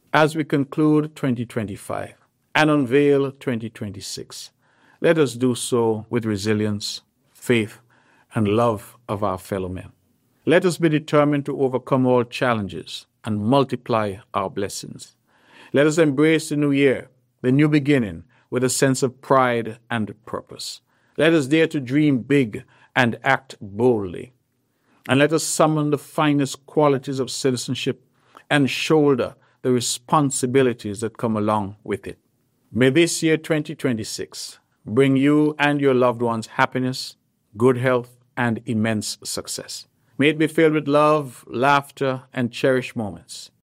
As we conclude 2025 and unveil 2026, let us do so with resilience, faith, and love of our fellow men. Let us be determined to overcome all challenges and multiply our blessings. Let us embrace the new year, the new beginning, with a sense of pride and purpose. Let us dare to dream big and act boldly. And let us summon the finest qualities of citizenship and shoulder the responsibilities that come along with it. May this year 2026 bring you and your loved ones happiness, good health, and immense success. May it be filled with love, laughter, and cherished moments.